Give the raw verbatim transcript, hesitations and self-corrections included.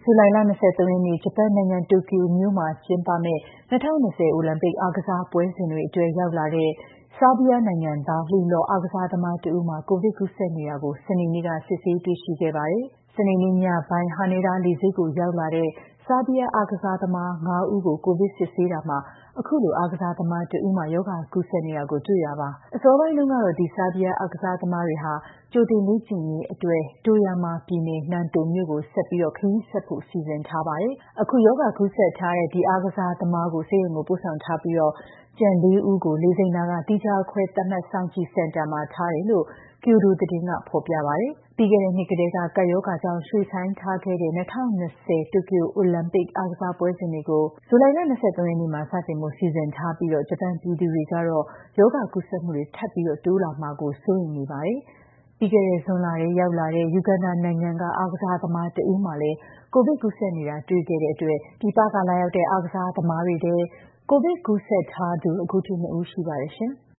ူလိုင်လ၂၃ရက်နေ့ ဂျပန်နိုင်ငံတိုကျိုမြို့မှာကျင်းပမယ့်၂၀၂၀အိုလံပစ်အားကစားပွဲစဉ်တွေအတွက်ရောက်လာတဲ့ ဆားဘီးယားနိုင်ငံသားလှေလှော်အားကစားသမားတစ်ဦးမှာ ကိုဗစ်ကူးစက်နေတာကို စနေနေ့က စစ်ဆေးတွေ့ရှိခဲ့ပါတယ်။ စနေနေ့ညပိုင်း Haneda လေဆိပ်ကိုရောက်လာတဲ့ ဆားဘီးယားအားကစားသမား ၅ ဦးကို ကိုဗစ်စစ်ဆေးတာမှာ အခုလို အားကစားသမားတစ်ဦးမှာ ရောဂါကူးစက်နေတာကို တွေ့တာပါ။ အစောပိုင်းတုန်းကတော့ ဒီဆားဘီးယားအားကစားသမားတွေဟာ ကြိုတင်လေ့ကျင့်ရေးအတွက် Toyama ပြည်နယ် Nanto မြို့ကို ဆက်ပြီး ခရီးဆက်ဖို့ စီစဉ်ထားပါတယ်။ အခု ရောဂါကူးစက်ထားတဲ့ ဒီအားကစားသမားကို ဆေးရုံကိုပို့ဆောင်ထားပြီး ကျန် ၄ ဦးကို လေဆိပ်နားက သီးခြားခွဲသတ်မှတ်စောင့်ကြည့်စင်တာမှာထားတယ်လို့ Kyodo သတင်းက ဖော်ပြပါတယ်။ ပြီးခဲ့တဲ့နှစ်ကတည်းက ကပ်ရောဂါကြောင့် ရွှေ့ဆိုင်းထားခဲ့တဲ့ ၂၀၂၀ တိုကျိုအိုလံပစ်အားကစားပွဲစဉ်တွေကို ဇူလိုင်လ၂၃ရက်နေ့မှာ စတင်ဖို့ စီစဉ်ထားပြီး ဂျပန်ပြည်သူတွေကတော့ ရောဂါကူးစက်မှုတွေ ထပ်ပြီးတိုးလာမှာကို စိုးရိမ်နေပါတယ်။ ပြီးခဲ့တဲ့ဇွန်လထဲရောက်လာတဲ့ ယူဂန်ဒါနိုင်ငံက အားကစားသမားတစ်ဦးမှာလည်း ကိုဗစ်ကူးစက်နေတာတွေ့ခဲ့တဲ့အတွက် ပြည်ပကလာရောက်တဲ့ အားကစားသမားတွေထဲ ကိုဗစ်ကူးစက်ထားသူ အခုထိ ၂ ဦးရှိပါတယ်ရှင်။